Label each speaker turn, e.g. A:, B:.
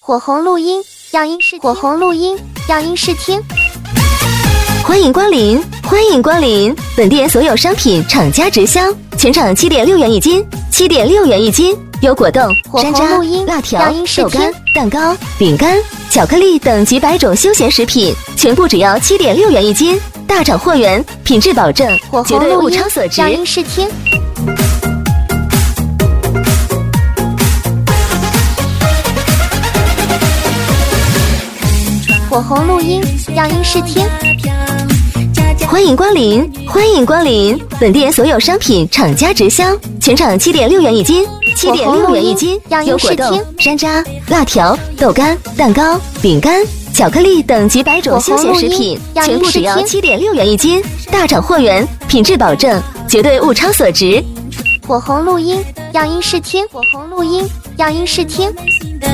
A: 火红录音样音视火红录音样音视听。
B: 欢迎光临，欢迎光临！本店所有商品厂家直销，全场7.6元一斤，7.6元一斤，有果冻、山楂、辣条、豆干、蛋糕、饼干、巧克力等几百种休闲食品，全部只要7.6元一斤，大厂货源，品质保证，绝对物超所值。
A: 样音视听。火红录音样音视听。
B: 欢迎光临，欢迎光临！本店所有商品厂家直销，全场7.6元一斤，7.6元一斤，有果冻、山楂、辣条、豆干、蛋糕、饼干、巧克力等几百种休闲食品，全部只要7.6元一斤，大厂货源，品质保证，绝对物超所值。
A: 火红录音样音视听，火红录音样音视听。